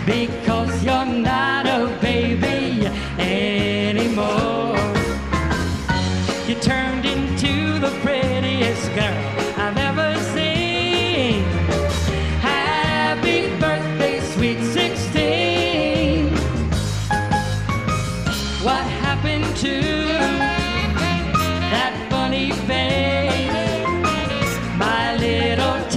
because you're not a baby anymore. You turned into the prettiest girl I've ever seen. Happy birthday, sweet 16. What happened to